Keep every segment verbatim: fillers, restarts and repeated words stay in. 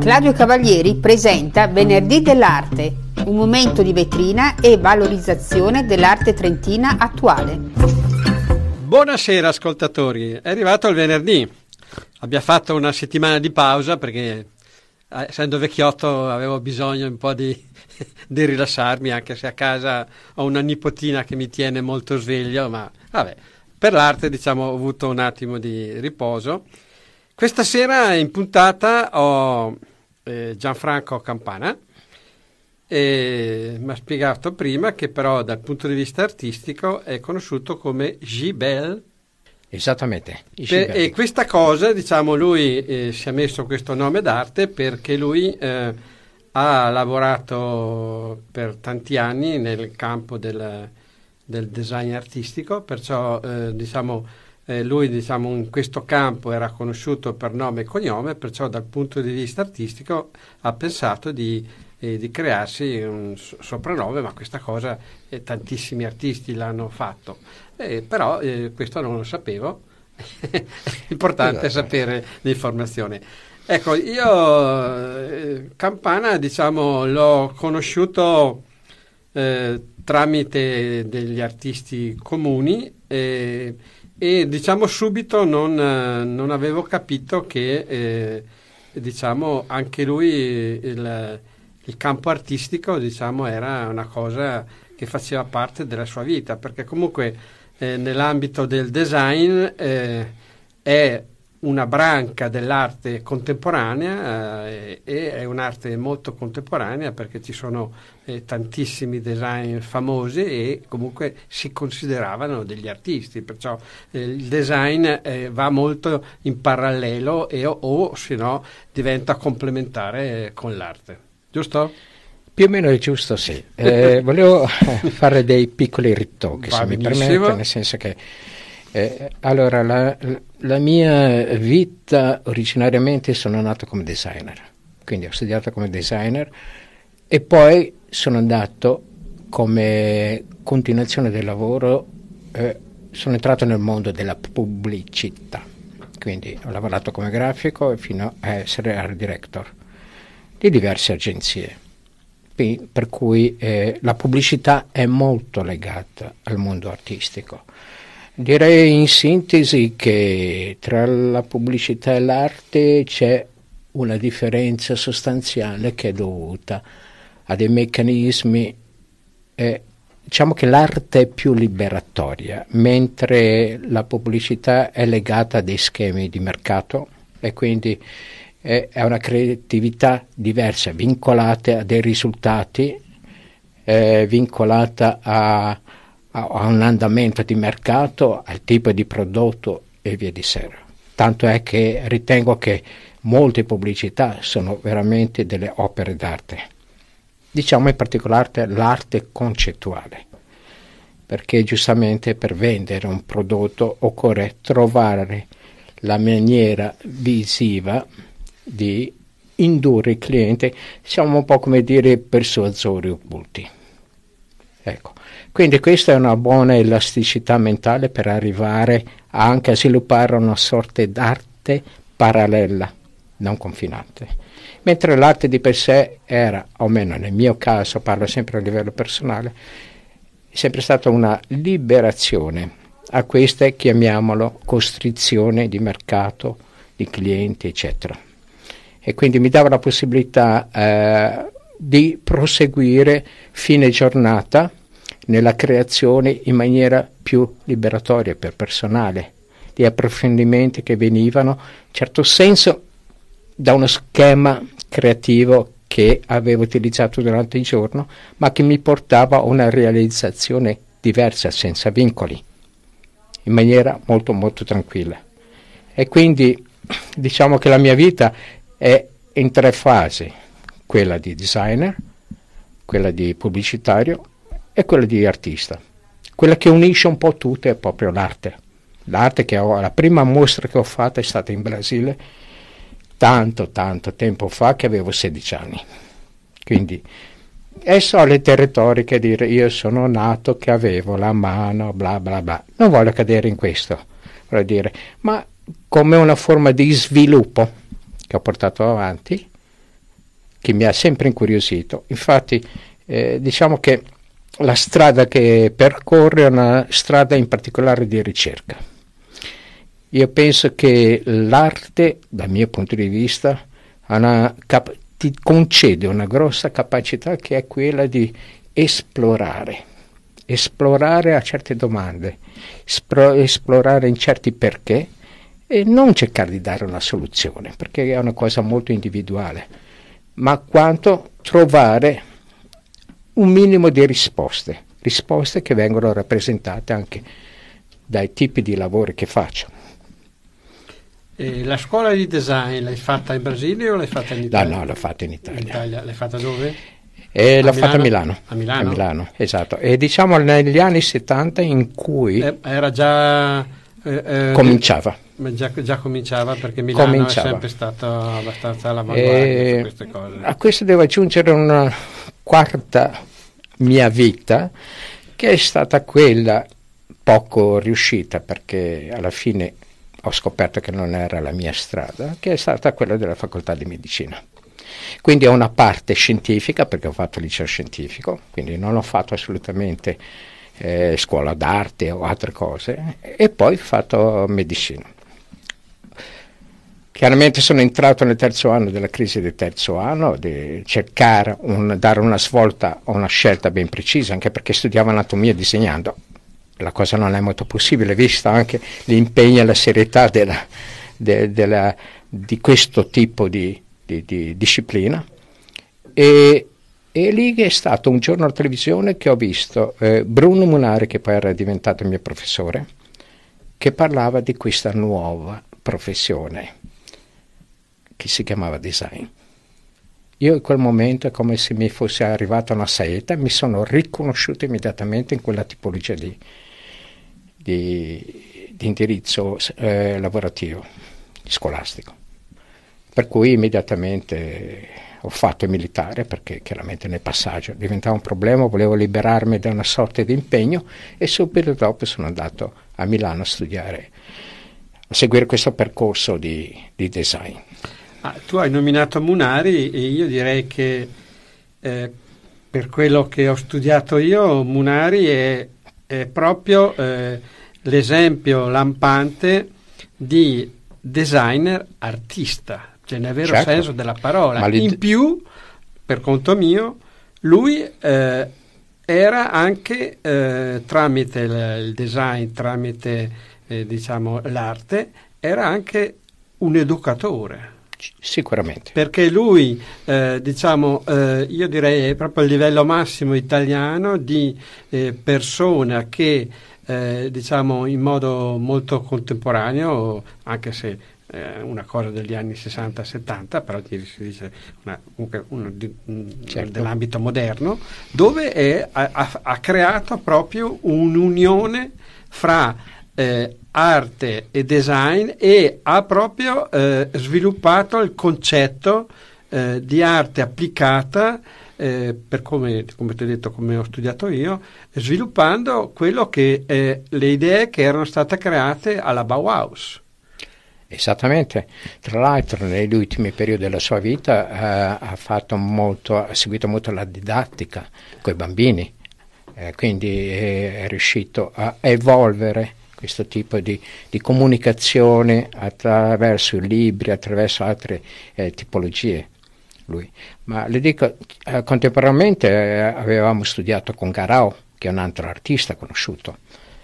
Claudio Cavalieri presenta Venerdì dell'Arte, un momento di vetrina e valorizzazione dell'arte trentina attuale. Buonasera ascoltatori, è arrivato il venerdì. Abbiamo fatto una settimana di pausa perché, essendo vecchiotto, avevo bisogno un po' di, di rilassarmi, anche se a casa ho una nipotina che mi tiene molto sveglio, ma vabbè, per l'arte diciamo ho avuto un attimo di riposo. Questa sera in puntata ho eh, Gianfranco Campana, e mi ha spiegato prima che però dal punto di vista artistico è conosciuto come Gibel. Esattamente. Per, e questa cosa, diciamo, lui eh, si è messo questo nome d'arte perché lui eh, ha lavorato per tanti anni nel campo del, del design artistico, perciò eh, diciamo eh, lui diciamo in questo campo era conosciuto per nome e cognome, perciò dal punto di vista artistico ha pensato di E di crearsi un soprannome, ma questa cosa eh, tantissimi artisti l'hanno fatto, eh, però eh, questo non lo sapevo. Importante sapere l'informazione. Ecco, io eh, Campana diciamo l'ho conosciuto eh, tramite degli artisti comuni eh, e diciamo subito non, non avevo capito che eh, diciamo anche lui il Il campo artistico, diciamo, era una cosa che faceva parte della sua vita, perché comunque eh, nell'ambito del design eh, è una branca dell'arte contemporanea eh, e è un'arte molto contemporanea perché ci sono eh, tantissimi design famosi e comunque si consideravano degli artisti, perciò eh, il design eh, va molto in parallelo e, o, o se no diventa complementare con l'arte. Giusto? Più o meno è giusto, sì. Eh, volevo fare dei piccoli ritocchi, Va se benissimo. mi permette, nel senso che eh, allora la, la mia vita originariamente sono nato come designer, quindi ho studiato come designer e poi sono andato come continuazione del lavoro, eh, sono entrato nel mondo della pubblicità, quindi ho lavorato come grafico fino a essere art director di diverse agenzie, per cui eh, la pubblicità è molto legata al mondo artistico. Direi in sintesi che tra la pubblicità e l'arte c'è una differenza sostanziale che è dovuta a dei meccanismi, eh, diciamo che l'arte è più liberatoria, mentre la pubblicità è legata a dei schemi di mercato e quindi è una creatività diversa, vincolata a dei risultati, eh, vincolata a, a, a un andamento di mercato, al tipo di prodotto e via di sera. Tanto è che ritengo che molte pubblicità sono veramente delle opere d'arte. Diciamo in particolare l'arte concettuale, perché giustamente per vendere un prodotto occorre trovare la maniera visiva di indurre il cliente, siamo un po' come dire persuasori occulti. Ecco, quindi questa è una buona elasticità mentale per arrivare anche a sviluppare una sorta d'arte parallela, non confinante. Mentre l'arte di per sé era, o meno nel mio caso, parlo sempre a livello personale, è sempre stata una liberazione a queste, chiamiamolo, costrizione di mercato, di clienti, eccetera. E quindi mi dava la possibilità eh, di proseguire fine giornata nella creazione in maniera più liberatoria per personale, di approfondimenti che venivano, in certo senso, da uno schema creativo che avevo utilizzato durante il giorno, ma che mi portava a una realizzazione diversa, senza vincoli, in maniera molto molto tranquilla. E quindi diciamo che la mia vita è in tre fasi, quella di designer, quella di pubblicitario e quella di artista. Quella che unisce un po' tutte è proprio l'arte. L'arte che ho, la prima mostra che ho fatto è stata in Brasile tanto tanto tempo fa, che avevo sedici anni. Quindi è solite retoriche dire io sono nato che avevo la mano, bla bla bla. Non voglio cadere in questo, voglio dire, ma come una forma di sviluppo che ho portato avanti che mi ha sempre incuriosito. Infatti eh, diciamo che la strada che percorre è una strada in particolare di ricerca. Io penso che l'arte, dal mio punto di vista, ha una cap- ti concede una grossa capacità che è quella di esplorare, esplorare a certe domande, espro- esplorare in certi perché e non cercare di dare una soluzione, perché è una cosa molto individuale, ma quanto trovare un minimo di risposte, risposte che vengono rappresentate anche dai tipi di lavori che faccio. E la scuola di design l'hai fatta in Brasile o l'hai fatta in Italia? No, no, l'ho fatta in Italia. In Italia. L'hai fatta dove? E l'ho Milano? fatta a Milano. A Milano? A Milano, esatto. E diciamo negli anni settanta in cui... Eh, era già... Eh, eh, cominciava. Già, già cominciava, perché Milano cominciava. è sempre stato abbastanza all'avanguardia su queste cose. A questo devo aggiungere una quarta mia vita, che è stata quella poco riuscita, perché alla fine ho scoperto che non era la mia strada, che è stata quella della facoltà di medicina. Quindi ho una parte scientifica, perché ho fatto il liceo scientifico, quindi non ho fatto assolutamente eh, scuola d'arte o altre cose, e poi ho fatto medicina. Chiaramente sono entrato nel terzo anno della crisi del terzo anno, di cercare un, dare una svolta a una scelta ben precisa, anche perché studiavo anatomia disegnando. La cosa non è molto possibile, vista anche l'impegno e la serietà della, de, della, di questo tipo di, di, di disciplina. E, e lì è stato un giorno alla televisione che ho visto eh, Bruno Munari, che poi era diventato il mio professore, che parlava di questa nuova professione che si chiamava design. Io in quel momento è come se mi fosse arrivata una saetta, mi sono riconosciuto immediatamente in quella tipologia di, di, di indirizzo eh, lavorativo, scolastico. Per cui immediatamente ho fatto il militare, perché chiaramente nel passaggio diventava un problema, volevo liberarmi da una sorta di impegno, e subito dopo sono andato a Milano a studiare, a seguire questo percorso di, di design. Ah, tu hai nominato Munari, e io direi che eh, per quello che ho studiato io, Munari è, è proprio eh, l'esempio lampante di designer artista, cioè nel vero certo. senso della parola. li... In più, per conto mio, lui eh, era anche eh, tramite il, il design, tramite eh, diciamo l'arte, era anche un educatore. Sicuramente. Perché lui, eh, diciamo, eh, io direi è proprio il livello massimo italiano di eh, persona che, eh, diciamo, in modo molto contemporaneo, anche se eh, una cosa degli anni sessanta settanta, però si dice una, una, una, di, certo. dell'ambito moderno, dove è, ha, ha creato proprio un'unione fra Eh, arte e design, e ha proprio eh, sviluppato il concetto eh, di arte applicata, eh, per come, come ti ho detto, come ho studiato io, sviluppando quello che eh, le idee che erano state create alla Bauhaus. Esattamente. Tra l'altro negli ultimi periodi della sua vita eh, ha fatto molto, ha seguito molto la didattica con i bambini, eh, quindi è, è riuscito a evolvere questo tipo di, di comunicazione attraverso i libri, attraverso altre eh, tipologie. Lui. Ma le dico, eh, contemporaneamente eh, avevamo studiato con Garau, che è un altro artista conosciuto,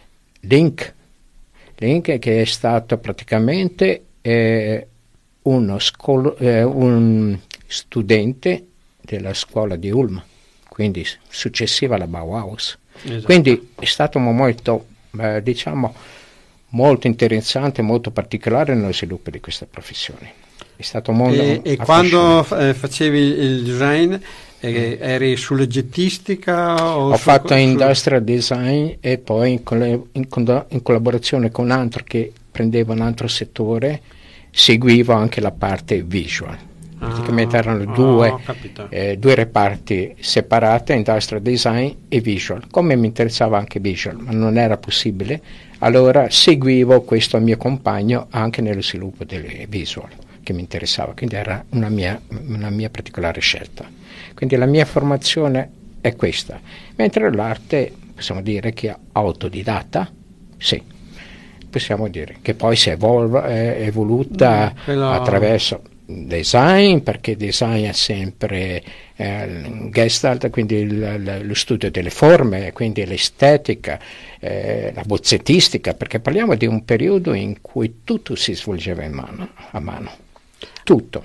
Link, Link che è stato praticamente eh, uno scolo, eh, un studente della scuola di Ulm, quindi successiva alla Bauhaus. Esatto. Quindi è stato un momento Eh, diciamo molto interessante, molto particolare nello sviluppo di questa professione. È stato un mondo e, e quando eh, facevi il design eh, eri sull'oggettistica o ho su, fatto su... industrial design, e poi in, coll- in, coll- in collaborazione con un altro che prendeva un altro settore seguivo anche la parte visual. Praticamente erano due, oh, eh, due reparti separati, industrial design e visual. Come mi interessava anche visual, ma non era possibile, allora seguivo questo mio compagno anche nello sviluppo delle visual. che mi interessava, quindi era una mia, una mia particolare scelta. Quindi la mia formazione è questa, mentre l'arte possiamo dire che è autodidatta, sì, possiamo dire che poi si evolve, è evoluta mm, quello... attraverso design, perché design è sempre eh, Gestalt, quindi il, lo studio delle forme, quindi l'estetica, eh, la bozzettistica, perché parliamo di un periodo in cui tutto si svolgeva in mano, a mano, tutto.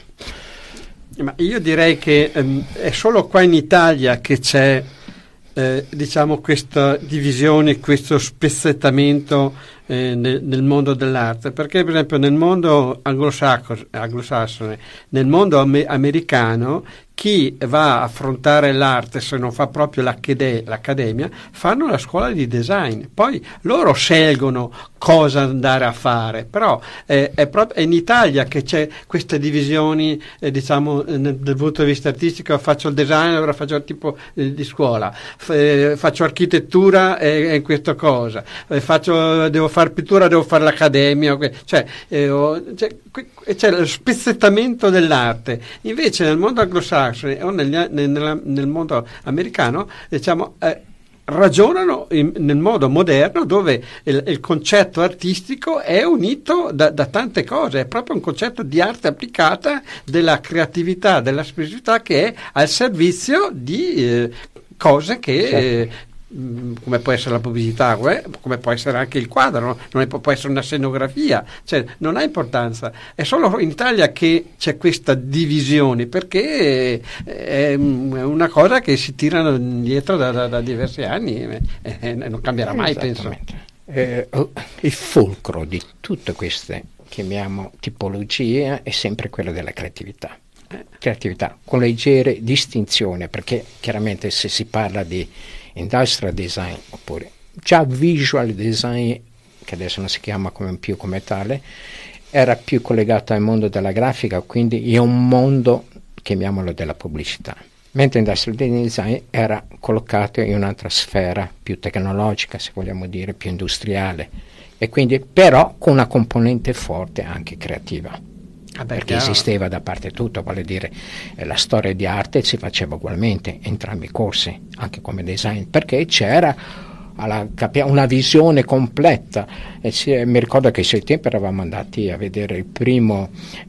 Ma io direi che ehm, è solo qua in Italia che c'è eh, diciamo questa divisione, questo spezzettamento eh, nel, nel mondo dell'arte, perché per esempio nel mondo anglosassone, anglosassone nel mondo am- americano, chi va a affrontare l'arte, se non fa proprio l'accade- l'accademia, fanno la scuola di design, poi loro scelgono cosa andare a fare, però eh, è proprio è in Italia che c'è queste divisioni, eh, diciamo nel, dal punto di vista artistico, faccio il design, allora faccio il tipo eh, di scuola, F- eh, faccio architettura e eh, questa cosa, eh, faccio, devo fare pittura, devo fare l'accademia, cioè, eh, oh, cioè c'è lo spezzettamento dell'arte. Invece nel mondo anglosassone o negli, nel, nel mondo americano, diciamo, eh, ragionano in, nel modo moderno, dove il, il concetto artistico è unito da, da tante cose, è proprio un concetto di arte applicata, della creatività, della specificità, che è al servizio di eh, cose che eh, come può essere la pubblicità, come può essere anche il quadro, no? Non è, può essere una scenografia, cioè non ha importanza. È solo in Italia che c'è questa divisione, perché è una cosa che si tirano dietro da, da, da diversi anni e, e non cambierà mai, penso. Eh, il fulcro di tutte queste, chiamiamo, tipologie è sempre quella della creatività. Creatività con leggere distinzione, perché chiaramente se si parla di industrial design oppure già visual design, che adesso non si chiama come, più come tale, era più collegato al mondo della grafica, quindi è un mondo, chiamiamolo, della pubblicità, mentre industrial design era collocato in un'altra sfera più tecnologica, se vogliamo dire, più industriale, e quindi però con una componente forte anche creativa. Ah beh, perché chiaro. Esisteva da parte tutto, vale dire eh, la storia di arte si faceva ugualmente, entrambi i corsi, anche come design, perché c'era alla, una visione completa. E si, eh, mi ricordo che ai suoi tempi eravamo andati a vedere il primo,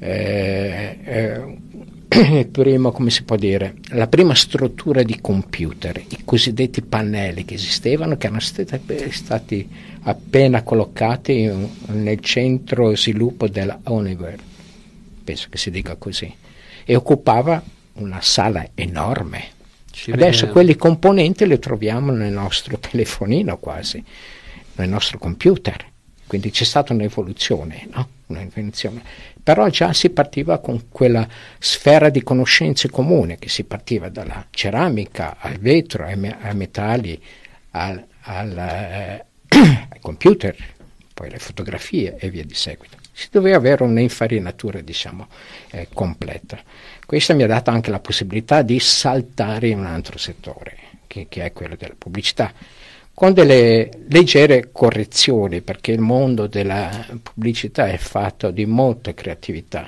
eh, eh, il primo, come si può dire, la prima struttura di computer, i cosiddetti pannelli che esistevano, che erano stati, stati appena collocati in, nel centro sviluppo della Honeywell, penso che si dica così, e occupava una sala enorme. Ci Adesso vediamo. Quelli componenti li troviamo nel nostro telefonino quasi, nel nostro computer, quindi c'è stata un'evoluzione, no? Un'invenzione. Però già si partiva con quella sfera di conoscenze comune, che si partiva dalla ceramica al vetro, ai, me- ai metalli, al, al, eh, ai computer, poi le fotografie e via di seguito. Si doveva avere un'infarinatura, diciamo, eh, completa. Questo mi ha dato anche la possibilità di saltare in un altro settore, che, che è quello della pubblicità, con delle leggere correzioni, perché il mondo della pubblicità è fatto di molta creatività.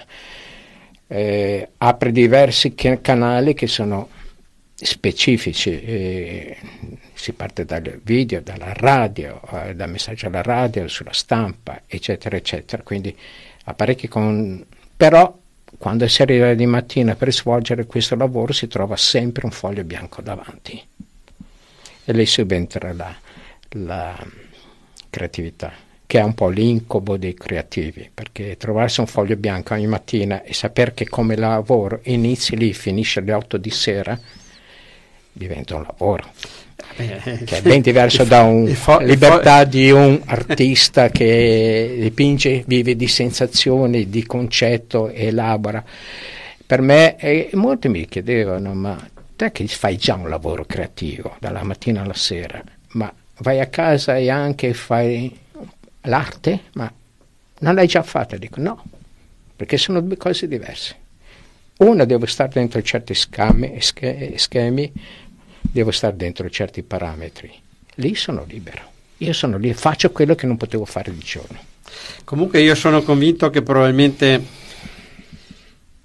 Eh, apre diversi canali che sono specifici, eh, si parte dal video, dalla radio, eh, dal messaggio alla radio, sulla stampa, eccetera, eccetera. Quindi apparecchi con... Però quando si arriva di mattina per svolgere questo lavoro si trova sempre un foglio bianco davanti e lì subentra la, la creatività, che è un po' l'incubo dei creativi, perché trovarsi un foglio bianco ogni mattina e sapere che come lavoro inizi lì, finisce alle otto di sera, diventa un lavoro eh, che è ben diverso da una fo- libertà fo- di un artista che dipinge, vive di sensazioni, di concetto, elabora. Per me, eh, molti mi chiedevano, ma te che fai già un lavoro creativo dalla mattina alla sera, ma vai a casa e anche fai l'arte? Ma non l'hai già fatta? Dico no, perché sono due cose diverse. Una, devo stare dentro certi schemi, schemi, devo stare dentro certi parametri. Lì sono libero. Io sono lì e faccio quello che non potevo fare di giorno. Comunque io sono convinto che probabilmente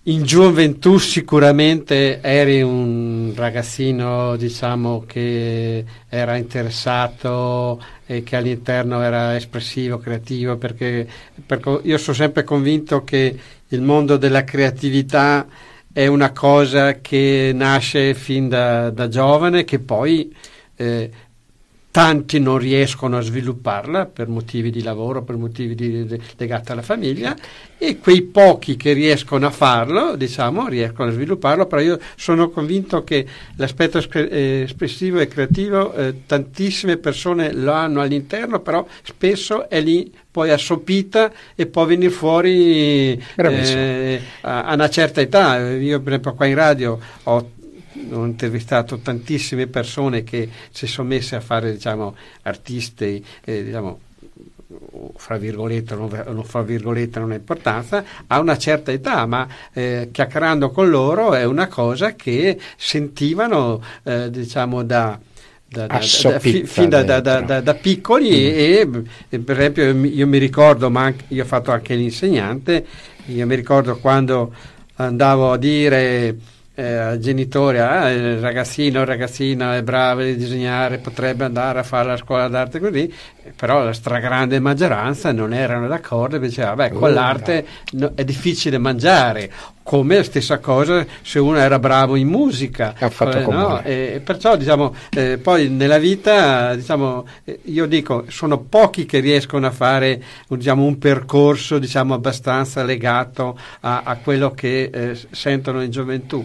in gioventù sicuramente eri un ragazzino, diciamo, che era interessato e che all'interno era espressivo, creativo, perché, perché io sono sempre convinto che il mondo della creatività è una cosa che nasce fin da, da giovane, che poi eh, tanti non riescono a svilupparla per motivi di lavoro, per motivi di, di, legati alla famiglia, e quei pochi che riescono a farlo, diciamo, riescono a svilupparlo. Però io sono convinto che l'aspetto espressivo e creativo eh, tantissime persone lo hanno all'interno, però spesso è lì poi assopita e può venire fuori eh, a, a una certa età. Io per esempio qua in radio ho ho intervistato tantissime persone che si sono messe a fare, diciamo, artisti, eh, diciamo, fra virgolette, non, non fra virgolette non ha importanza, a una certa età, ma eh, chiacchierando con loro è una cosa che sentivano, eh, diciamo, da Da, da, da, fi, fin da, da, da, da piccoli mm. e, e per esempio io, io mi ricordo, ma anche, io ho fatto anche l'insegnante, io mi ricordo quando andavo a dire eh, al genitore, ah, il ragazzino il ragazzino è bravo di disegnare, potrebbe andare a fare la scuola d'arte così, però la stragrande maggioranza non erano d'accordo e diceva, beh, con uh, l'arte no. No, è difficile mangiare, come la stessa cosa se uno era bravo in musica, eh, no? E perciò diciamo eh, poi nella vita, diciamo, eh, io dico, sono pochi che riescono a fare, diciamo, un percorso, diciamo, abbastanza legato a, a quello che eh, sentono in gioventù.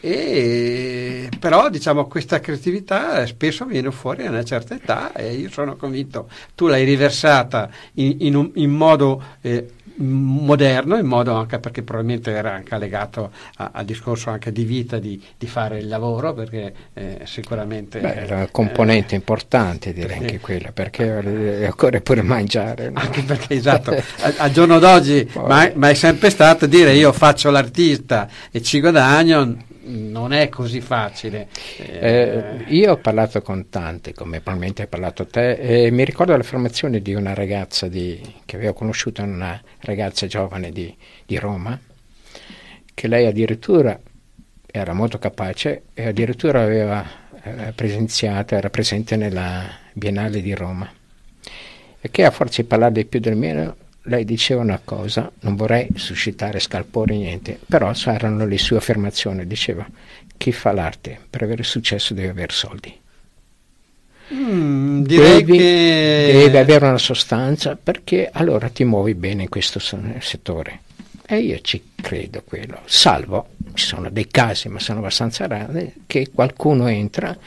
E però, diciamo, questa creatività spesso viene fuori a una certa età, e io sono convinto tu l'hai riversata in, in, un, in modo eh, moderno, in modo anche perché probabilmente era anche legato a, al discorso anche di vita, di, di fare il lavoro, perché eh, sicuramente Beh, era una componente eh, importante, direi, anche quella, perché occorre pure mangiare, no? Anche perché, esatto, al, al giorno d'oggi ma, ma è sempre stato dire io faccio l'artista e ci guadagno, non è così facile. Eh, io ho parlato con tante, come probabilmente hai parlato te, e mi ricordo l'affermazione di una ragazza di, che avevo conosciuto, una ragazza giovane di, di Roma, che lei addirittura era molto capace e addirittura aveva eh, presenziato, era presente nella Biennale di Roma, e che a forza di parlare di più del meno lei diceva una cosa, non vorrei suscitare scalpore niente, però erano le sue affermazioni, diceva: chi fa l'arte per avere successo deve avere soldi. Mm, direi devi, che deve avere una sostanza, perché allora ti muovi bene in questo settore. E io ci credo quello, salvo, ci sono dei casi, ma sono abbastanza rari, che qualcuno entra,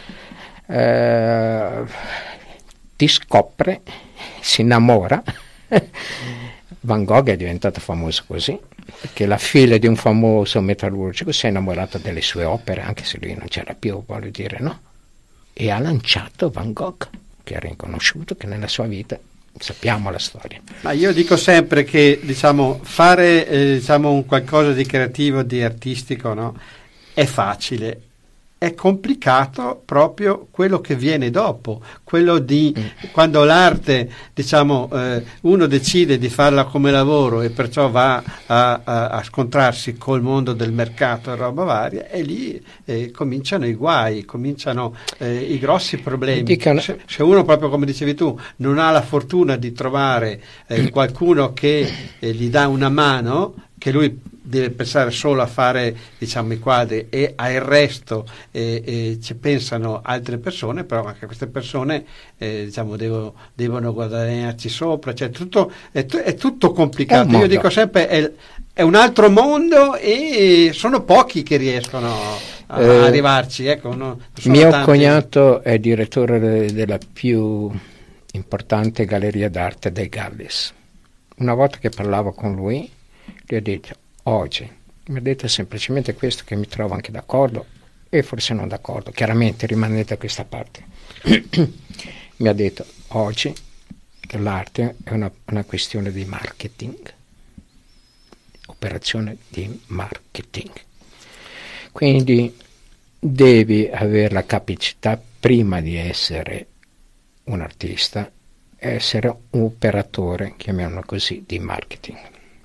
eh, ti scopre, si innamora. Van Gogh è diventato famoso così, perché la figlia di un famoso metallurgico si è innamorata delle sue opere, anche se lui non c'era più, voglio dire, no? E ha lanciato Van Gogh, che è riconosciuto, che nella sua vita sappiamo la storia. Ma io dico sempre che, diciamo, fare eh, diciamo un qualcosa di creativo, di artistico, no, è facile. È complicato proprio quello che viene dopo, quello di mm. quando l'arte, diciamo, eh, uno decide di farla come lavoro e perciò va a, a, a scontrarsi col mondo del mercato e roba varia, e lì eh, cominciano i guai, cominciano eh, i grossi problemi. Dicono... Se, se uno, proprio come dicevi tu, non ha la fortuna di trovare eh, qualcuno che eh, gli dà una mano, che lui deve pensare solo a fare, diciamo, i quadri, e al resto eh, eh, ci pensano altre persone, però anche queste persone eh, diciamo devo, devono guadagnarci sopra, cioè tutto, è, è tutto complicato. È Io dico sempre è, è un altro mondo e sono pochi che riescono a, eh, a arrivarci, ecco, no, mio tanti. Cognato è direttore de, della più importante galleria d'arte dei Galles. Una volta che parlavo con lui gli ho detto: oggi mi ha detto semplicemente questo, che mi trovo anche d'accordo e forse non d'accordo, chiaramente rimanete da questa parte. Mi ha detto: oggi l'arte è una, una questione di marketing, operazione di marketing, quindi devi avere la capacità, prima di essere un artista, essere un operatore, chiamiamolo così, di marketing.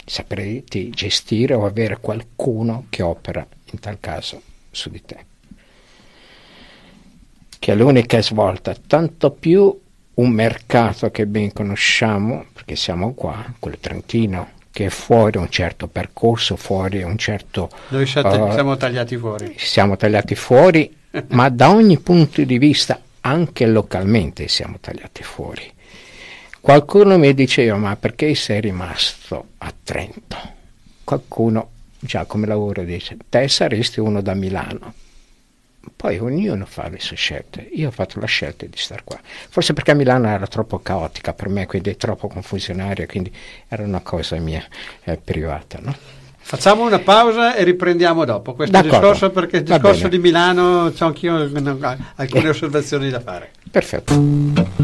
sapresti gestire o avere qualcuno che opera in tal caso su di te, che è l'unica svolta, tanto più un mercato che ben conosciamo, perché siamo qua, quello trentino, che è fuori un certo percorso, fuori un certo... Noi siamo, uh, siamo tagliati fuori. Siamo tagliati fuori, ma da ogni punto di vista, anche localmente siamo tagliati fuori. Qualcuno mi diceva, ma perché sei rimasto a Trento? Qualcuno, già come lavoro, dice, te saresti uno da Milano. Poi ognuno fa le sue scelte. Io ho fatto la scelta di star qua. Forse perché Milano era troppo caotica per me, quindi troppo confusionaria, quindi era una cosa mia eh, privata, no? Facciamo una pausa e riprendiamo dopo questo D'accordo. discorso, perché il discorso di Milano c'ho anch'io alcune eh. osservazioni da fare. Perfetto.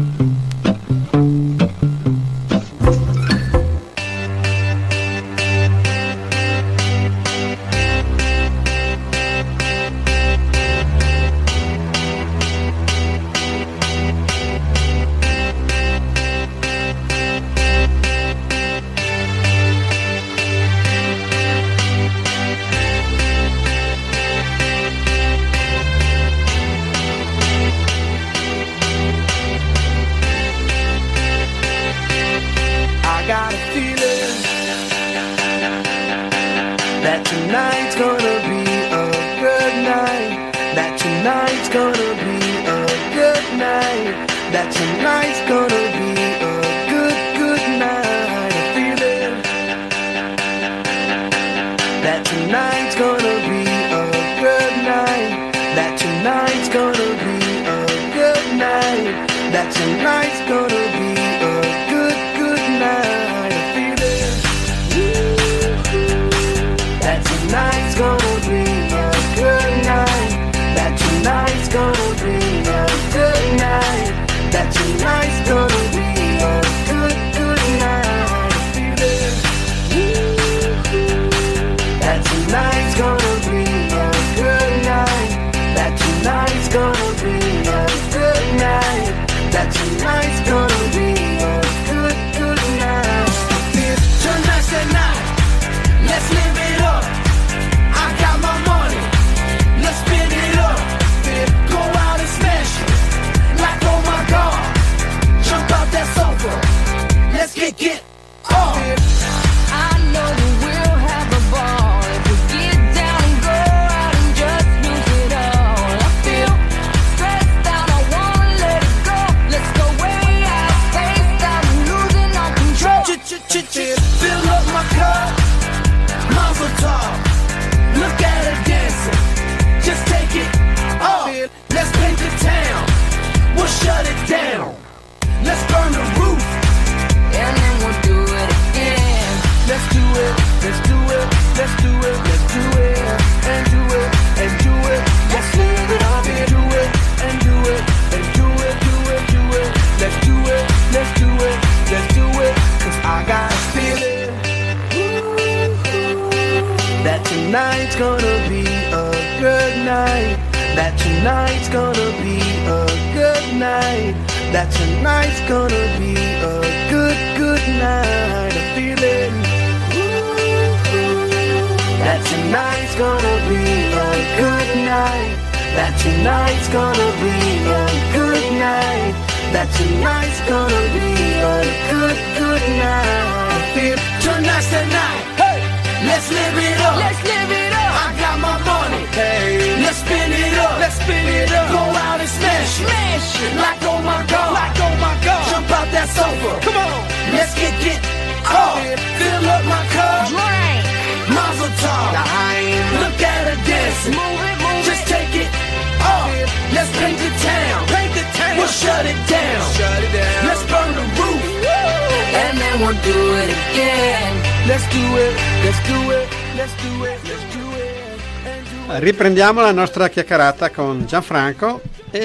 Riprendiamo la nostra chiacchierata con Gianfranco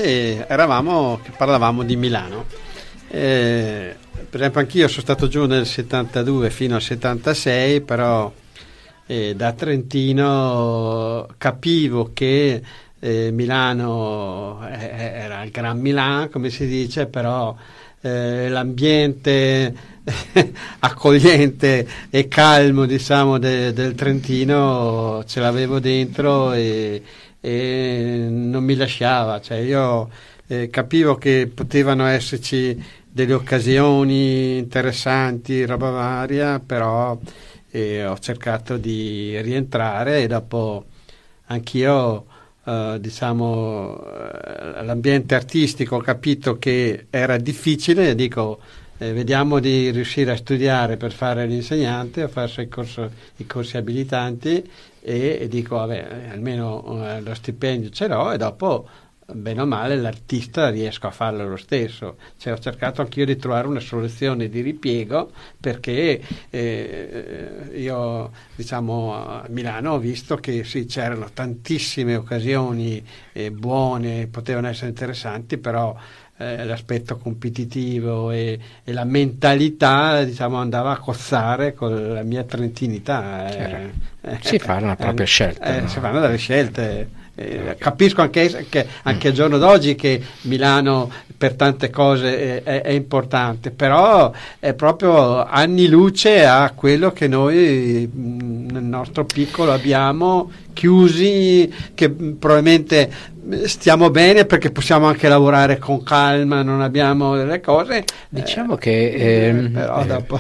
e eravamo che parlavamo di Milano. Eh, per esempio anch'io sono stato giù nel settantadue fino al settantasei, però eh, da trentino capivo che eh, Milano era il Gran Milano, come si dice, però eh, l'ambiente accogliente e calmo, diciamo, de, del Trentino ce l'avevo dentro e, e non mi lasciava, cioè io eh, capivo che potevano esserci delle occasioni interessanti, roba varia, però eh, ho cercato di rientrare e dopo anch'io Uh, diciamo uh, l'ambiente artistico ho capito che era difficile, dico eh, vediamo di riuscire a studiare per fare l'insegnante, a fare i, corso, i corsi abilitanti e, e dico vabbè almeno uh, lo stipendio ce l'ho e dopo bene o male l'artista riesco a farlo lo stesso, cioè ho cercato anch'io di trovare una soluzione di ripiego perché eh, io diciamo a Milano ho visto che sì c'erano tantissime occasioni eh, buone, potevano essere interessanti, però eh, l'aspetto competitivo e, e la mentalità diciamo andava a cozzare con la mia trentinità. Eh, eh, si fanno la propria eh, scelta, eh, no? si fanno delle scelte. Eh, capisco anche, che, anche al giorno d'oggi che Milano per tante cose è, è, è importante, però è proprio anni luce a quello che noi mh, nel nostro piccolo abbiamo, chiusi, che probabilmente stiamo bene perché possiamo anche lavorare con calma, non abbiamo delle cose. Diciamo eh, che ehm, però dopo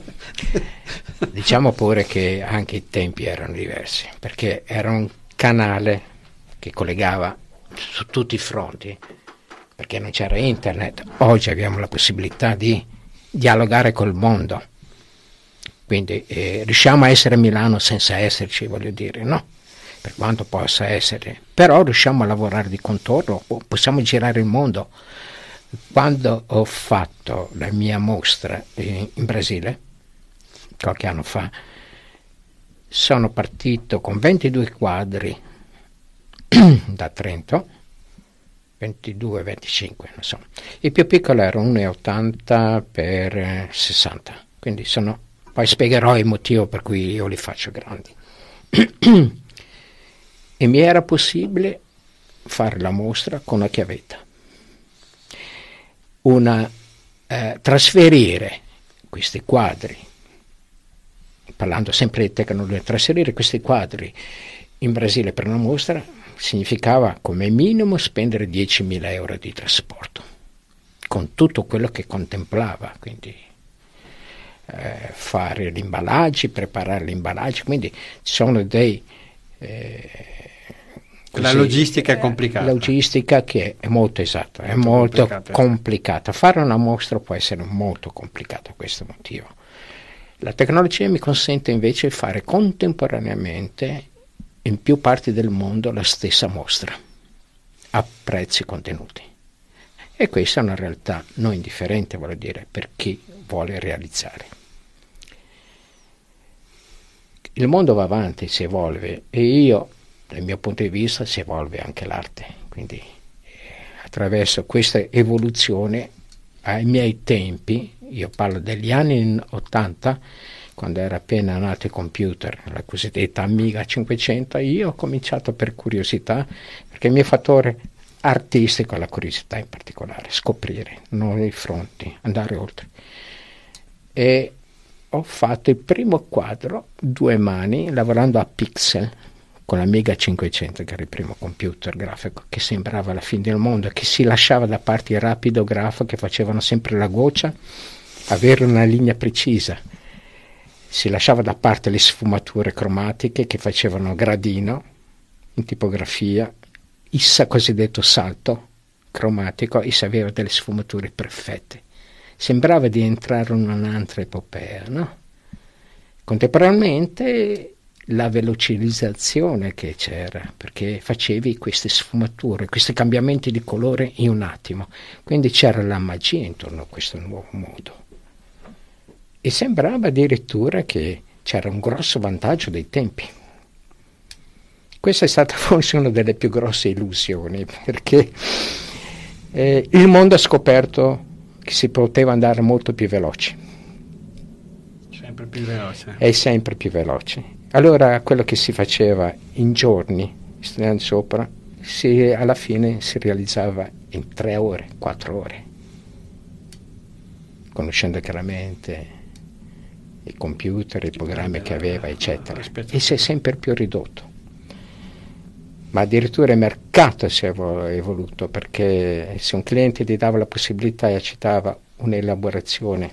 diciamo pure che anche i tempi erano diversi, perché era un canale che collegava su tutti i fronti, perché non c'era internet. Oggi abbiamo la possibilità di dialogare col mondo, quindi eh, riusciamo a essere a Milano senza esserci, voglio dire, no? Per quanto possa essere, però riusciamo a lavorare di contorno, possiamo girare il mondo. Quando ho fatto la mia mostra in, in Brasile, qualche anno fa, sono partito con ventidue quadri da Trento, ventidue venticinque, non so. Il più piccolo era uno virgola ottanta per sessanta, quindi sono, poi spiegherò il motivo per cui io li faccio grandi. E mi era possibile fare la mostra con una chiavetta, una, eh, trasferire questi quadri, parlando sempre di tecnologia, trasferire questi quadri in Brasile per una mostra significava come minimo spendere diecimila euro di trasporto, con tutto quello che contemplava, quindi eh, fare gli imballaggi, preparare gli imballaggi, quindi ci sono dei... Eh, così, la logistica è complicata. La logistica che è molto esatta, è molto, molto complicata. complicata. Fare una mostra può essere molto complicato a questo motivo. La tecnologia mi consente invece di fare contemporaneamente in più parti del mondo la stessa mostra a prezzi contenuti, e questa è una realtà non indifferente, voglio dire, per chi vuole realizzare. Il mondo va avanti, si evolve, e io dal mio punto di vista si evolve anche l'arte, quindi eh, attraverso questa evoluzione ai miei tempi, io parlo degli anni ottanta, quando era appena nato il computer, la cosiddetta Amiga cinquecento, io ho cominciato per curiosità, perché il mio fattore artistico è la curiosità in particolare, scoprire nuovi fronti, andare oltre. E ho fatto il primo quadro, due mani, lavorando a pixel, con l'Amiga cinquecento, che era il primo computer grafico, che sembrava la fine del mondo, che si lasciava da parte i rapidografo che facevano sempre la goccia, avere una linea precisa. Si lasciava da parte le sfumature cromatiche che facevano gradino in tipografia, il cosiddetto salto cromatico, e si aveva delle sfumature perfette. Sembrava di entrare in un'altra epopea, no? Contemporaneamente la velocizzazione che c'era, perché facevi queste sfumature, questi cambiamenti di colore in un attimo, quindi c'era la magia intorno a questo nuovo mondo. E sembrava addirittura che c'era un grosso vantaggio dei tempi. Questa è stata forse una delle più grosse illusioni, perché eh, il mondo ha scoperto che si poteva andare molto più veloci. Sempre più veloce. È sempre più veloce. Allora quello che si faceva in giorni, studiando sopra, si, alla fine si realizzava in tre ore, quattro ore. conoscendo chiaramente i computer, i programmi che aveva, eccetera, e si è sempre più ridotto. Ma addirittura il mercato si è evoluto, perché se un cliente ti dava la possibilità e accettava un'elaborazione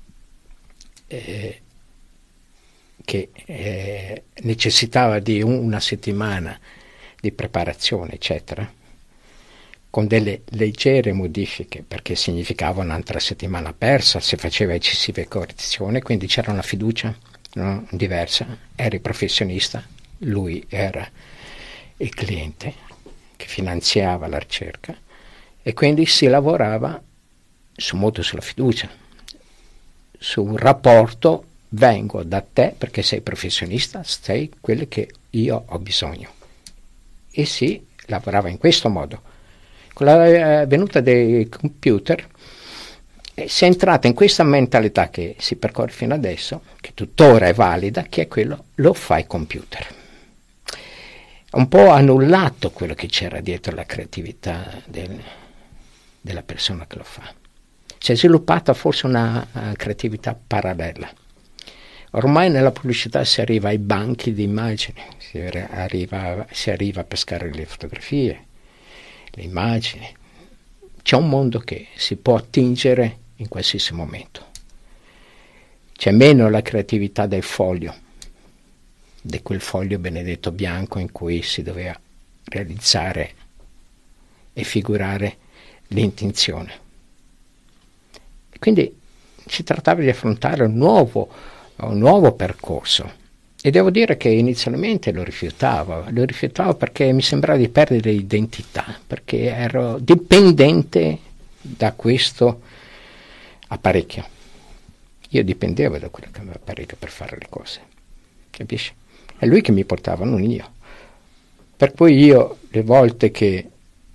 eh, che eh, necessitava di un, una settimana di preparazione, eccetera, con delle leggere modifiche, perché significava un'altra settimana persa se faceva eccessive correzioni, quindi c'era una fiducia, no, diversa. Eri professionista, lui era il cliente che finanziava la ricerca, e quindi si lavorava su molto sulla fiducia, su un rapporto: vengo da te perché sei professionista, sei quello che io ho bisogno. E si lavorava in questo modo. Con la venuta dei computer eh, si è entrata in questa mentalità che si percorre fino adesso, che tuttora è valida, che è quello: lo fai computer. Un po' annullato quello che c'era dietro la creatività del, della persona che lo fa. Si è sviluppata forse una uh, creatività parallela. Ormai nella pubblicità si arriva ai banchi di immagini, si arriva, si arriva a pescare le fotografie, le immagini. C'è un mondo che si può attingere in qualsiasi momento. C'è meno la creatività del foglio, di quel foglio benedetto bianco in cui si doveva realizzare e figurare l'intenzione. Quindi si trattava di affrontare un nuovo, un nuovo percorso, e devo dire che inizialmente lo rifiutavo, lo rifiutavo perché mi sembrava di perdere identità, perché ero dipendente da questo apparecchio. Io dipendevo da quell'apparecchio per fare le cose, capisci? È lui che mi portava, non io. Per cui io, le volte che,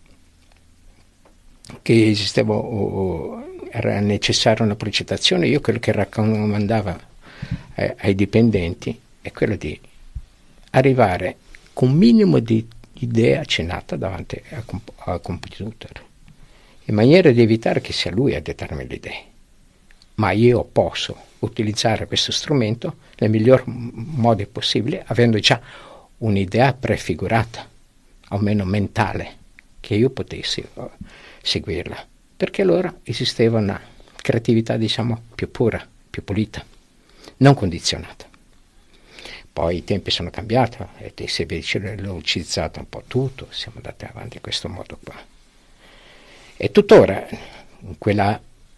che esisteva o era necessaria una progettazione, io quello che raccomandava eh, ai dipendenti è quello di arrivare con un minimo di idea accennata davanti al comp- al computer, in maniera di evitare che sia lui a dettarmi le idee. Ma io posso utilizzare questo strumento nel miglior modo possibile, avendo già un'idea prefigurata, almeno mentale, che io potessi uh, seguirla, perché allora esisteva una creatività, diciamo, più pura, più pulita, non condizionata. Poi i tempi sono cambiati e si è velocizzato un po' tutto, siamo andati avanti in questo modo qua. E tuttora in quella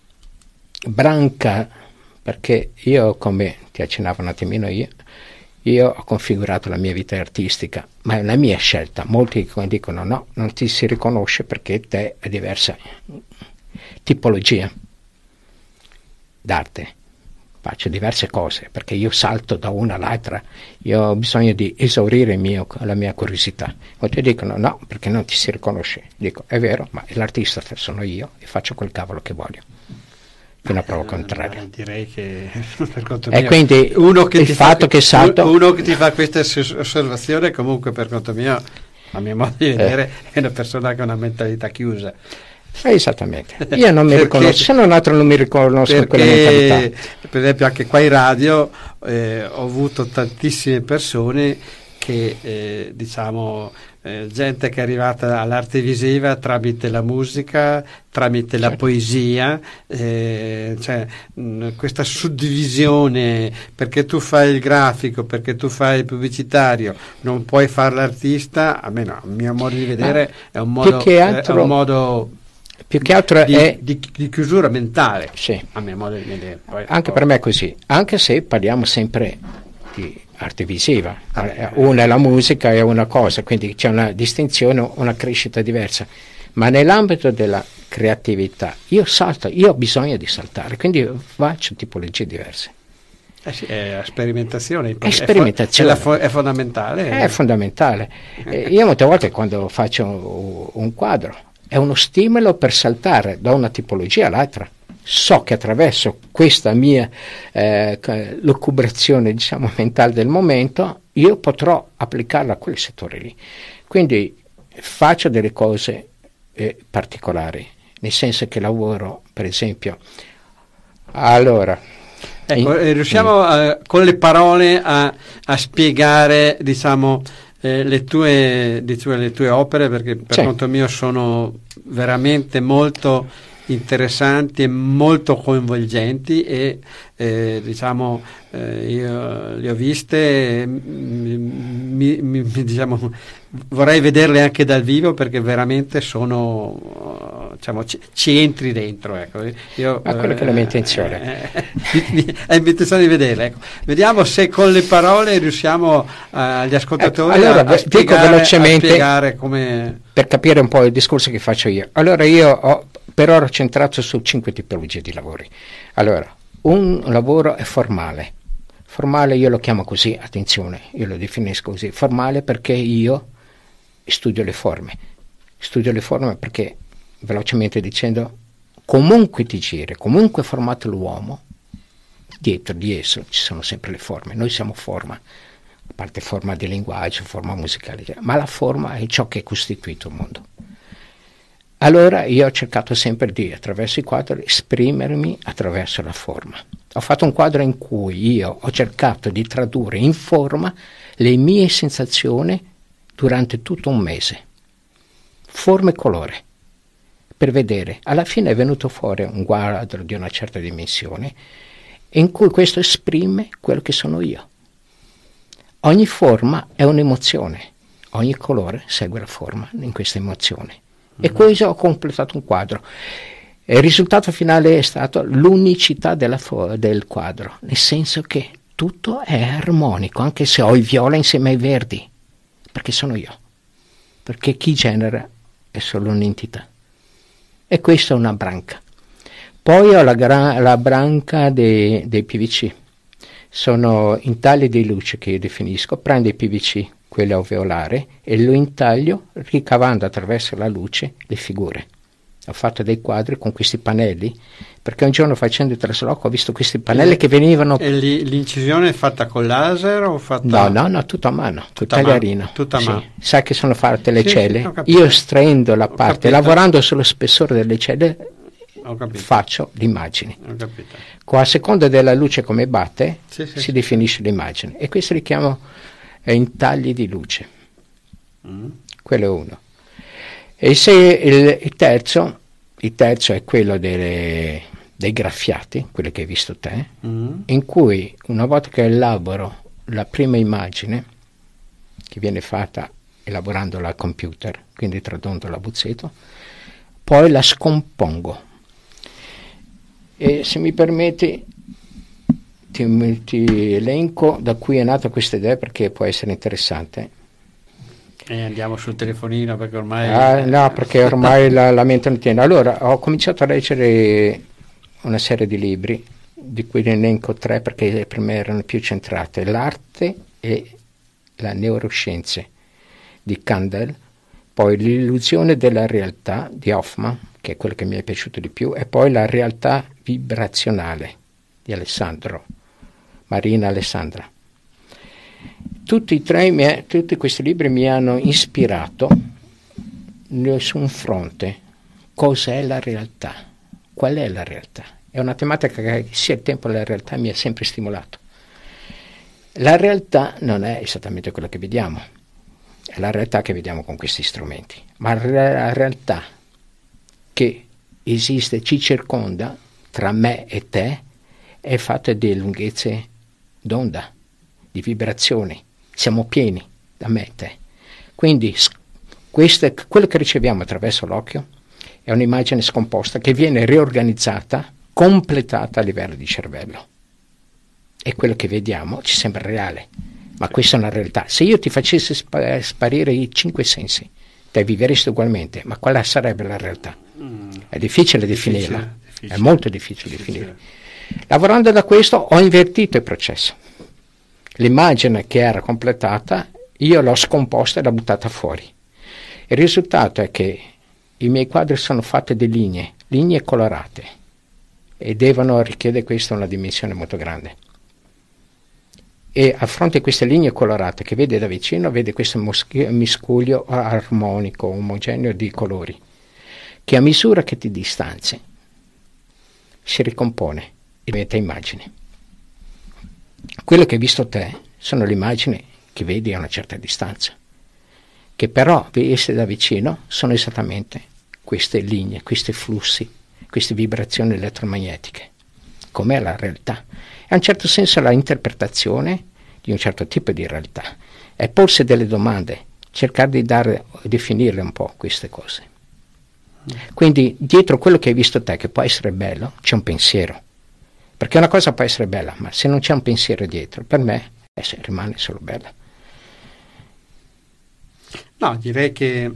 branca, perché io, come ti accennavo un attimino io, io ho configurato la mia vita artistica, ma è una mia scelta. Molti dicono no, non ti si riconosce perché te è diversa tipologia d'arte. Faccio diverse cose perché io salto da una all'altra, io ho bisogno di esaurire il mio, la mia curiosità. Molti dicono no, perché non ti si riconosce. Dico, è vero, ma l'artista sono io e faccio quel cavolo che voglio, fino a prova contraria. Eh, direi che per conto e mio, quindi uno che il ti fatto fa, che salto, uno che ti fa questa osservazione, comunque per conto mio, a mio modo di vedere, eh. è una persona che ha una mentalità chiusa. Esattamente, io non mi perché, riconosco, se non altro non mi riconosco in quella mentalità. Per esempio anche qua in radio eh, ho avuto tantissime persone che eh, diciamo eh, gente che è arrivata all'arte visiva tramite la musica, tramite certo. la poesia, eh, cioè mh, questa suddivisione, perché tu fai il grafico, perché tu fai il pubblicitario, non puoi fare l'artista, almeno a mio modo di vedere è un modo, che altro, è un modo più che altro di, è di, di chiusura mentale, sì. a mio modo di vedere. Poi, anche poi. per me è così, anche se parliamo sempre di arte visiva, ah, una è la musica e una cosa, quindi c'è una distinzione, una crescita diversa, ma nell'ambito della creatività io salto, io ho bisogno di saltare, quindi faccio tipologie diverse. Eh sì, è sperimentazione, è, sperimentazione. È, fo- è, fo- è fondamentale. È fondamentale. Eh, io molte volte quando faccio un, un quadro è uno stimolo per saltare da una tipologia all'altra. So che attraverso questa mia eh, lucubrazione, diciamo, mentale del momento, io potrò applicarla a quel settore lì. Quindi faccio delle cose eh, particolari, nel senso che lavoro, per esempio, Allora, ecco, in, riusciamo a, con le parole a, a spiegare, diciamo, eh, le, tue, le, tue, le tue opere, perché per sì. conto mio sono veramente molto interessanti e molto coinvolgenti, e eh, diciamo eh, io le ho viste, mi, mi, mi, diciamo, vorrei vederle anche dal vivo, perché veramente sono, diciamo, ci, ci entri dentro, ecco. Io, ma quella eh, che è la mia intenzione, eh, è intenzione di vederle, ecco. Vediamo se con le parole riusciamo uh, agli ascoltatori ecco, allora, a, a, spiegare, velocemente, a spiegare come, per capire un po' il discorso che faccio io. Allora, io ho per ora centrato su cinque tipologie di lavori. Allora, un lavoro è formale. Formale io lo chiamo così, attenzione, io lo definisco così, formale perché io studio le forme. Studio le forme perché, velocemente dicendo, comunque ti giri, comunque è formato l'uomo, dietro di esso ci sono sempre le forme. Noi siamo forma, a parte forma di linguaggio, forma musicale, ma la forma è ciò che è costituito il mondo. Allora io ho cercato sempre di, attraverso i quadri, esprimermi attraverso la forma. Ho fatto un quadro in cui io ho cercato di tradurre in forma le mie sensazioni durante tutto un mese, forma e colore, per vedere. Alla fine è venuto fuori un quadro di una certa dimensione in cui questo esprime quello che sono io. Ogni forma è un'emozione, ogni colore segue la forma in questa emozione. E così ho completato un quadro. Il risultato finale è stato l'unicità della fo- del quadro, nel senso che tutto è armonico, anche se ho i viola insieme ai verdi, perché sono io, perché chi genera è solo un'entità. E questa è una branca. Poi ho la, gra- la branca dei, dei P V C, sono intagli di luce che io definisco. Prendo i P V C, quello alveolare, e lo intaglio ricavando attraverso la luce le figure. Ho fatto dei quadri con questi pannelli, perché un giorno facendo il trasloco ho visto questi pannelli e che venivano... E l'incisione è fatta con laser o fatta... No, no, no, tutto a mano, tutto tagliarino. Tutta a sì. mano. Sai che sono fatte le sì, celle? Sì, io estraendo la ho parte, capito. lavorando sullo spessore delle celle, faccio l'immagine. Ho capito. Con a seconda della luce come batte, sì, sì, si sì. definisce l'immagine. E questo li chiamo eh, intagli di luce. Mm. Quello è uno. E se il, il terzo, il terzo è quello delle, dei graffiati, quello che hai visto te, mm. in cui una volta che elaboro la prima immagine, che viene fatta elaborandola al computer, quindi tradondola a bozzetto, poi la scompongo. E se mi permetti ti, ti elenco da cui è nata questa idea, perché può essere interessante. E andiamo sul telefonino perché ormai... Ah, no, perché ormai la, la mente non tiene. Allora, ho cominciato a leggere una serie di libri, di cui ne elenco tre perché per me erano più centrate. L'arte e la neuroscienze di Kandel, poi l'illusione della realtà di Hoffman, che è quello che mi è piaciuto di più, e poi la realtà vibrazionale di Alessandro, Marina Alessandra. Tutti, i tre, mi, tutti questi libri mi hanno ispirato su un fronte. Cos'è la realtà? Qual è la realtà? È una tematica che sia il tempo della realtà mi ha sempre stimolato. La realtà non è esattamente quella che vediamo, è la realtà che vediamo con questi strumenti, ma la realtà che esiste, ci circonda, tra me e te, è fatta di lunghezze d'onda, di vibrazioni. Siamo pieni, da me e te. Quindi questo, quello che riceviamo attraverso l'occhio è un'immagine scomposta che viene riorganizzata, completata a livello di cervello. E quello che vediamo ci sembra reale, ma questa è una realtà. Se io ti facessi spa- sparire i cinque sensi, te vivresti ugualmente, ma quale sarebbe la realtà? Mm. È difficile, difficile definirla, difficile. È molto difficile, difficile definirla. Lavorando da questo ho invertito il processo. L'immagine che era completata, io l'ho scomposta e l'ho buttata fuori. Il risultato è che i miei quadri sono fatti di linee, linee colorate, e devono richiedere questa una dimensione molto grande. E a fronte di queste linee colorate che vede da vicino, vede questo moschio, miscuglio armonico, omogeneo di colori, che a misura che ti distanzi si ricompone. diventa immagini. Quello che hai visto te sono le immagini che vedi a una certa distanza, che però viste da vicino sono esattamente queste linee, questi flussi, queste vibrazioni elettromagnetiche. Com'è la realtà? È in un certo senso la interpretazione di un certo tipo di realtà. È porsi delle domande, cercare di dare, definirle un po' queste cose. Quindi dietro quello che hai visto te, che può essere bello, c'è un pensiero. Perché una cosa può essere bella, ma se non c'è un pensiero dietro, per me eh, rimane solo bella. No, direi che,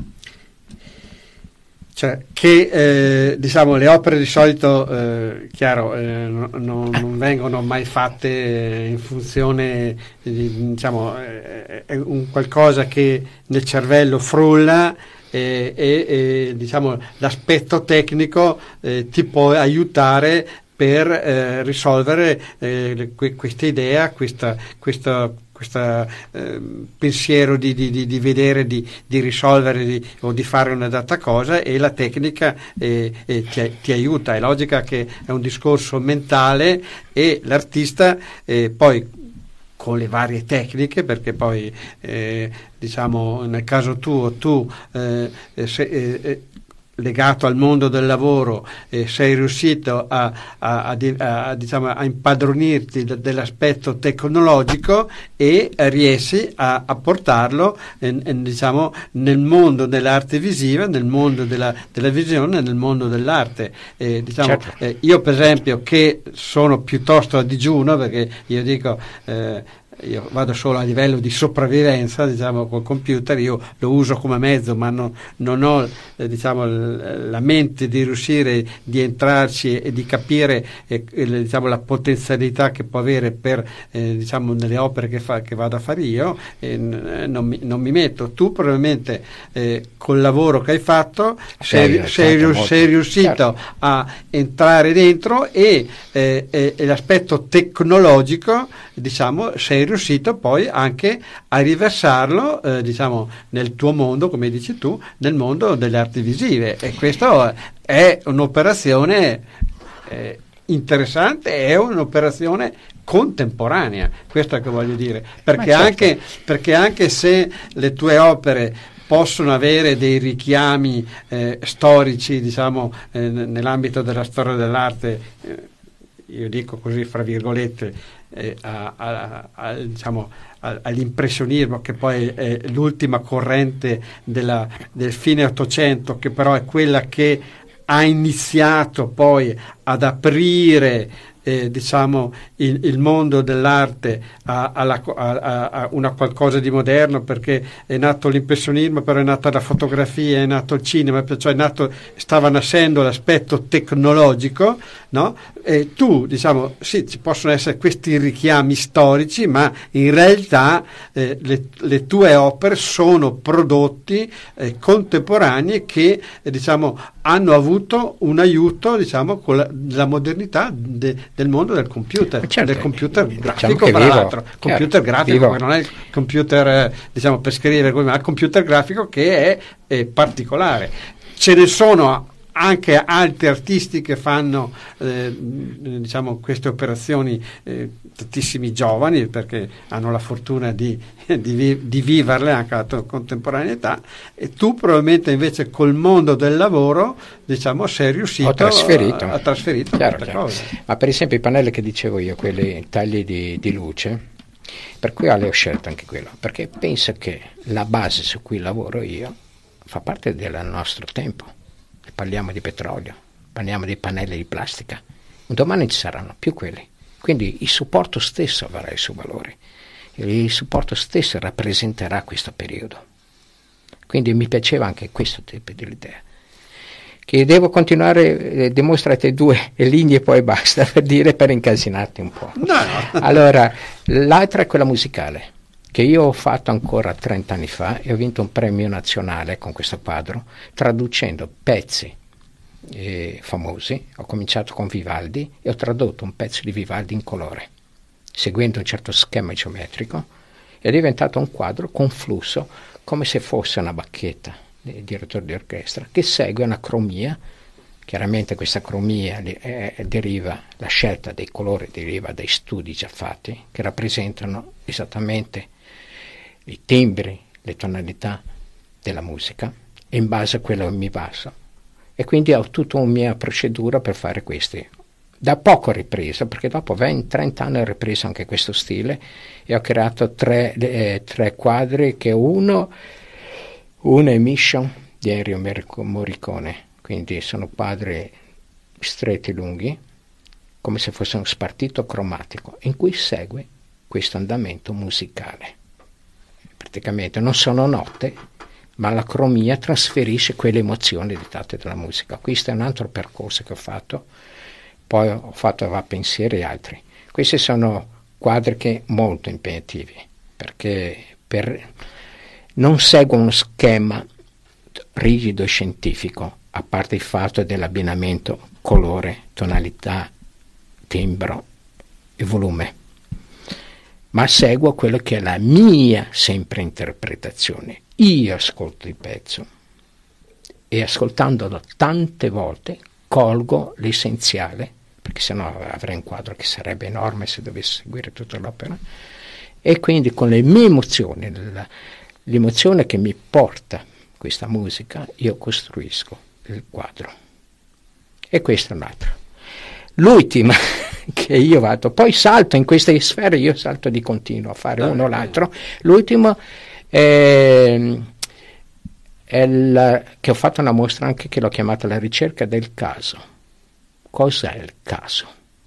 cioè, che eh, diciamo, le opere di solito, eh, chiaro, eh, no, no, non vengono mai fatte in funzione di, diciamo, eh, è un qualcosa che nel cervello frulla. E, e, e diciamo l'aspetto tecnico eh, ti può aiutare per eh, risolvere eh, que- questa idea, questa, questa, questa eh, pensiero di, di, di, di vedere, di, di risolvere di, o di fare una data cosa, e la tecnica eh, eh, ti, ti aiuta. È logica che è un discorso mentale, e l'artista eh, poi con le varie tecniche, perché poi eh, diciamo nel caso tuo tu eh, se, eh, legato al mondo del lavoro eh, sei riuscito a, a, a, a, diciamo, a impadronirti de, dell'aspetto tecnologico, e riesci a, a portarlo eh, eh, diciamo nel mondo dell'arte visiva, nel mondo della, della visione, nel mondo dell'arte. Eh, diciamo, certo. eh, io per esempio, che sono piuttosto a digiuno, perché io dico eh, io vado solo a livello di sopravvivenza, diciamo, col computer, io lo uso come mezzo, ma non, non ho eh, diciamo, l- la mente di riuscire di entrarci e, e di capire eh, il, diciamo, la potenzialità che può avere per eh, diciamo nelle opere che, fa, che vado a fare io, e n- non, mi, non mi metto. Tu probabilmente eh, col lavoro che hai fatto sei, sei, sei, sei riuscito certo. a entrare dentro, e, eh, e, e l'aspetto tecnologico, diciamo, sei riuscito poi anche a riversarlo eh, diciamo nel tuo mondo, come dici tu, nel mondo delle arti visive, e questo è un'operazione eh, interessante, è un'operazione contemporanea, questo è che voglio dire, perché, certo. anche, perché anche se le tue opere possono avere dei richiami eh, storici, diciamo, eh, nell'ambito della storia dell'arte, eh, io dico così fra virgolette, eh, a, a, a, diciamo, a, all'impressionismo, che poi è l'ultima corrente della, del fine Ottocento, che però è quella che ha iniziato poi ad aprire eh, diciamo il, il mondo dell'arte a, alla, a, a una qualcosa di moderno, perché è nato l'impressionismo, però è nata la fotografia, è nato il cinema, cioè è nato, stava nascendo l'aspetto tecnologico, no? E tu, diciamo, sì, ci possono essere questi richiami storici, ma in realtà eh, le, le tue opere sono prodotti eh, contemporanei che eh, diciamo hanno avuto un aiuto, diciamo, con la, la modernità de, del mondo del computer, certo, del computer grafico, diciamo, tra l'altro, chiaro, computer grafico, che non è il computer eh, diciamo per scrivere, ma il computer grafico che è, è particolare. Ce ne sono anche altri artisti che fanno eh, diciamo queste operazioni, eh, tantissimi giovani, perché hanno la fortuna di, di, di viverle anche alla contemporaneità, e tu probabilmente invece col mondo del lavoro, diciamo, sei riuscito Ho trasferito. a, a trasferito chiaro, queste chiaro. cose. Ma per esempio i pannelli che dicevo io, quelli tagli di, di luce, per cui ho scelto anche quello, perché penso che la base su cui lavoro io fa parte del nostro tempo. Parliamo di petrolio, parliamo di pannelli di plastica, un domani ci saranno più quelli, quindi il supporto stesso avrà il suo valore, il supporto stesso rappresenterà questo periodo, quindi mi piaceva anche questo tipo di idea. Che devo continuare, eh, dimostrate due linee e poi basta, per dire, per incasinarti un po'. No. Allora, l'altra è quella musicale, che io ho fatto ancora trenta anni fa, e ho vinto un premio nazionale con questo quadro, traducendo pezzi eh, famosi. Ho cominciato con Vivaldi e ho tradotto un pezzo di Vivaldi in colore, seguendo un certo schema geometrico, è diventato un quadro con flusso, come se fosse una bacchetta di direttore di orchestra, che segue una cromia Chiaramente questa cromia eh, deriva, la scelta dei colori deriva dai studi già fatti, che rappresentano esattamente i timbri, le tonalità della musica, e in base a quello mi baso. E quindi ho tutta una mia procedura per fare questi. Da poco ripresa, perché dopo venti trenta anni ho ripreso anche questo stile e ho creato tre, eh, tre quadri, che uno, uno è Mission di Ennio Morricone, quindi sono quadri stretti, lunghi, come se fosse un spartito cromatico, in cui segue questo andamento musicale. Praticamente non sono note, ma la cromia trasferisce quelle emozioni dettate dalla musica. Questo è un altro percorso che ho fatto, poi ho fatto Va Pensieri e altri. Questi sono quadri che molto impegnativi, perché per, non seguono uno schema rigido e scientifico, a parte il fatto dell'abbinamento colore, tonalità, timbro e volume, ma seguo quello che è la mia sempre interpretazione. Io ascolto il pezzo e, ascoltandolo tante volte, colgo l'essenziale, perché sennò avrei un quadro che sarebbe enorme se dovessi seguire tutta l'opera, e quindi con le mie emozioni, l'emozione che mi porta questa musica, io costruisco il quadro. E questo è un altro. L'ultima che io vado, poi salto in queste sfere, io salto di continuo a fare uno o l'altro. L'ultimo è, è il, che ho fatto una mostra anche, che l'ho chiamata La ricerca del caso. Cos'è il caso?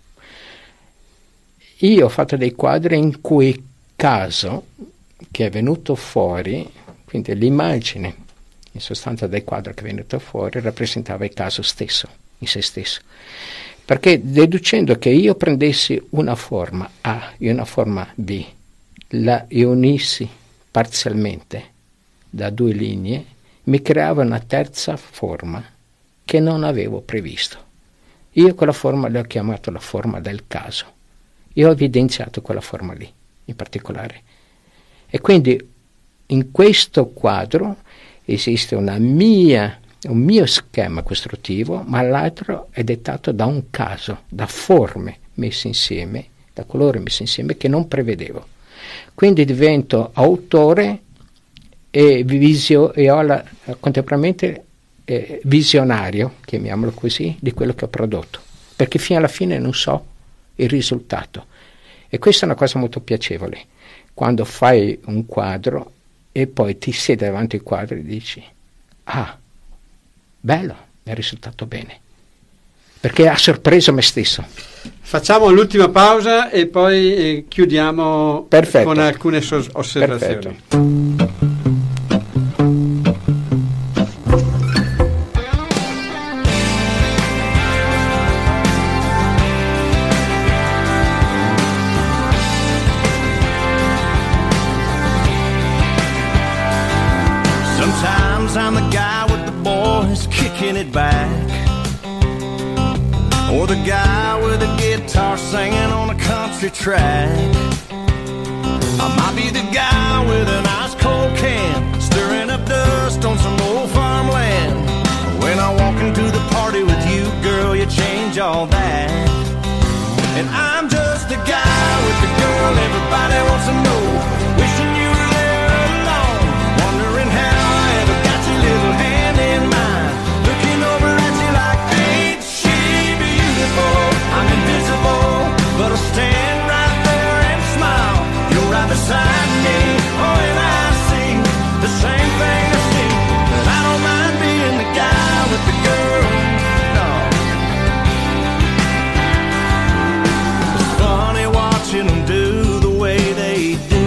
Io ho fatto dei quadri in cui il caso che è venuto fuori, quindi l'immagine in sostanza del quadro che è venuto fuori, rappresentava il caso stesso, in se stesso. Perché deducendo che io prendessi una forma A e una forma B, la unissi parzialmente da due linee, mi creava una terza forma che non avevo previsto. Io quella forma l'ho chiamata la forma del caso. Io ho evidenziato quella forma lì, in particolare. E quindi in questo quadro esiste una mia, un mio schema costruttivo, ma l'altro è dettato da un caso, da forme messe insieme, da colori messi insieme che non prevedevo. Quindi divento autore e, visio, e ho la, contemporaneamente eh, visionario, chiamiamolo così, di quello che ho prodotto, perché fino alla fine non so il risultato. E questa è una cosa molto piacevole, quando fai un quadro e poi ti siedi davanti al quadro e dici: ah, bello, mi è risultato bene, perché ha sorpreso me stesso. Facciamo l'ultima pausa e poi eh, chiudiamo. Perfetto. Con alcune so- osservazioni. Perfetto. I'm the guy with the boys kicking it back, or the guy with a guitar singing on a country track. I might be the guy with an ice cold can stirring up dust on some old farmland. When I walk into the party with you, girl, you change all that. And I'm just the guy with the girl everybody wants to know, wishing you were there alone, wondering how I ever got your little hand in mine, looking over at you like, ain't she beautiful? I'm invisible, but I'll stand right there and smile. You're right beside me, oh, and I see the same thing I see. But I don't mind being the guy with the girl, no. It's funny watching them do the way they do.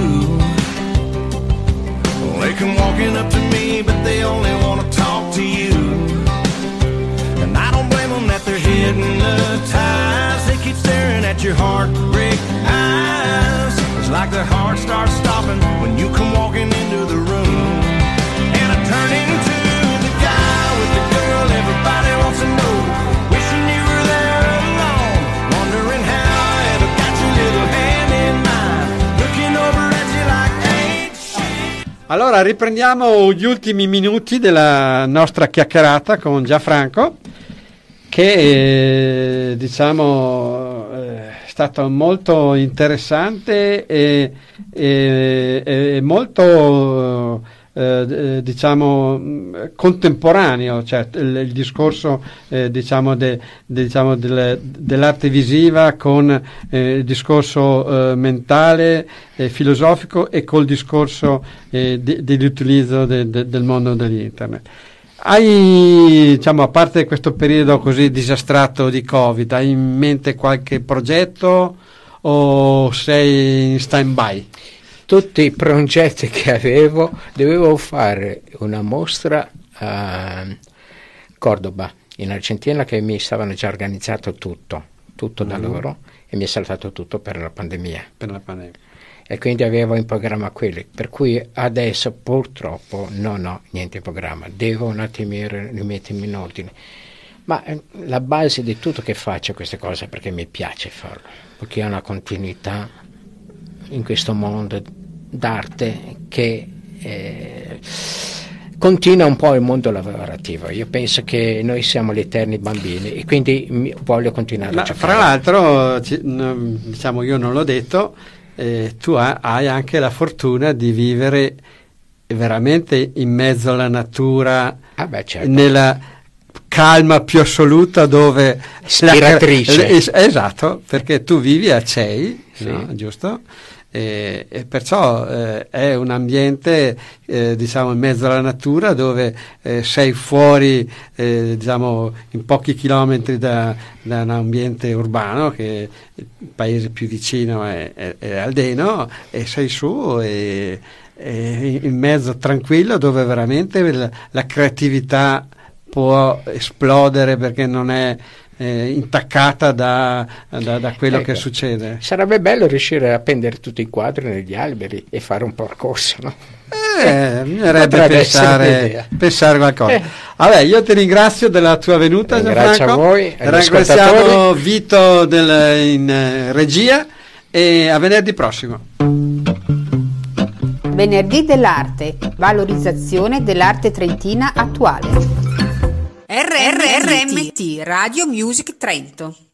Well, they come walking up to me, but they only want to talk to you. And I don't blame them that they're hypnotized. They keep staring at your heartbreak eyes. It's like their heart starts stopping when you come walking into the room. And I turn into the guy with the girl everybody wants to know, wishing you were there alone, wondering how I ever got your little hand in mine, looking over at you like, ain't she. Allora riprendiamo gli ultimi minuti della nostra chiacchierata con Gianfranco, che eh, diciamo eh, è stato molto interessante e, e, e molto eh, diciamo contemporaneo, cioè il, il discorso eh, diciamo, de, de, diciamo del, dell'arte visiva con eh, il discorso eh, mentale, eh, filosofico e col discorso eh, de, dell'utilizzo de, de, del mondo dell'internet. Hai, diciamo, a parte questo periodo così disastrato di Covid, hai in mente qualche progetto o sei in stand-by? Tutti i progetti che avevo, dovevo fare una mostra a Cordoba, in Argentina, che mi stavano già organizzato tutto, tutto mm. da loro, e mi è saltato tutto per la pandemia. Per la pandemia. E quindi avevo in programma quelli, per cui adesso purtroppo non ho niente in programma, devo un attimo rimettermi in ordine. Ma eh, la base di tutto che faccio queste cose perché mi piace farlo, perché ho una continuità in questo mondo d'arte che eh, continua un po' il mondo lavorativo. Io penso che noi siamo gli eterni bambini e quindi mi, voglio continuare Ma a giocare. Fra l'altro, ci, no, diciamo, io non l'ho detto, eh, tu ha, hai anche la fortuna di vivere veramente in mezzo alla natura, ah beh, certo. nella calma più assoluta, dove ispiratrice. La, esatto, perché tu vivi a Cei, sì. no? Giusto? E, e perciò eh, è un ambiente eh, diciamo in mezzo alla natura, dove eh, sei fuori eh, diciamo in pochi chilometri da, da un ambiente urbano, che il paese più vicino è, è, è Aldeno, e sei su e, e in mezzo tranquillo, dove veramente la, la creatività può esplodere, perché non è eh, intaccata da, da, da quello ecco, che succede. Sarebbe bello riuscire a appendere tutti i quadri negli alberi e fare un percorso, no? Eh, bisognerebbe pensare, pensare qualcosa. Eh. Vabbè, io ti ringrazio della tua venuta, Grazie a voi. Ringraziamo Vito del, in uh, regia, e a venerdì prossimo. Venerdì dell'arte, valorizzazione dell'arte trentina attuale. R R R M T Radio Music Trento.